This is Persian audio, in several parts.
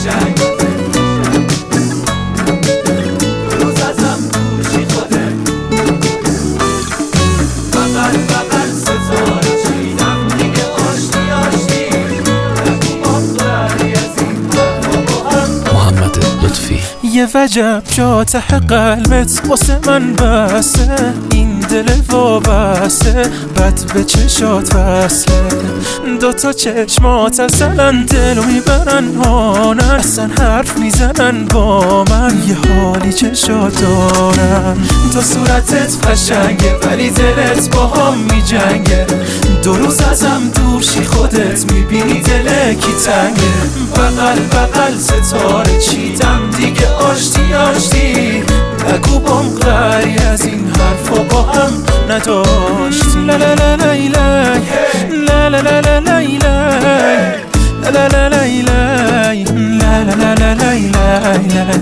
قشنگ دو روز ازم دور شی خودت بغل بغل ستاره چیدم دیگه آشتی آشتی نگو آخری از این حرفا با هم. محمد لطفی. یه وجب جا ته قلبت واسه من بسته، این دل وابسته بد به چشات وصله، دوتا چشمات اصلا دلو میبرن هانن، اصلا حرف میزنن با من یه حالی چشات دارن. تو صورتت قشنگه ولی دلت با هم میجنگه، دو روز ازم دور شی خودت میبینی دل کی تنگه. بغل بغل ستاره چیدم دیگه آشتی آشتی نگو بام غری از این حرفا با هم نداشتی. لا لا لا لا لا لا لا لا لا لا لا لا لا لا لا.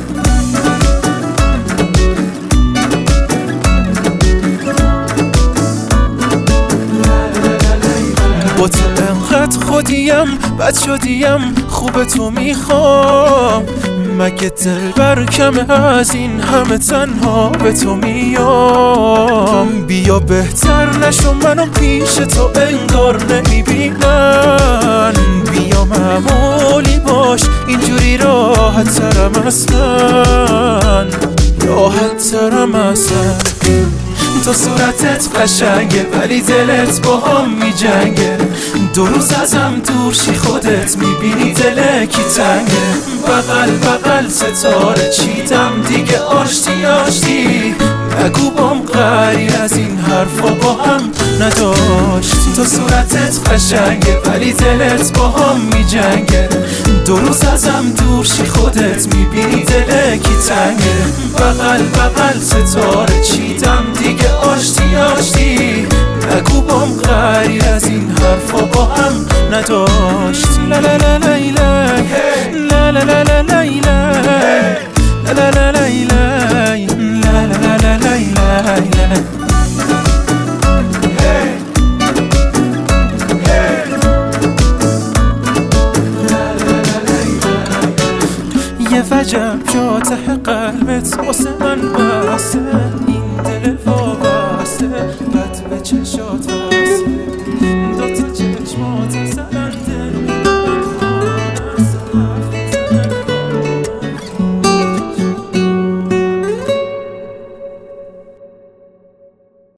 با تو انقدر خودیم بد شدیم خوب تو میخوام، مگه دل بر کمه از این همه تنها به تو میام. بیا بهتر نشو منو پیش تو انگار نمیبینن، بیا معمولی باش اینجوری راحت ترم اصلا، راحت ترم اصلا. تو صورتت قشنگه ولی دلت با هم میجنگه، دو روز ازم دور شی خودت میبینی دل کی تنگه. بغل بغل ستاره چیدم دیگه آشتی آشتی نگو بام غری از این حرفا با هم نداشتی. تو صورتت قشنگه ولی دلت با هم میجنگه، دو روز ازم دور شی خودت میبینی دل کی تنگه. بغل بغل ستاره چیدم دیگه آشتی آشتی نگو بام غری از این حرفا با هم نداشتی. لا لا لا لا لا لا لا لا لا لا لا لا لا لا لا. یه وجب جا ته قلبت واسه من بسته، این دل وابسته بد به چشات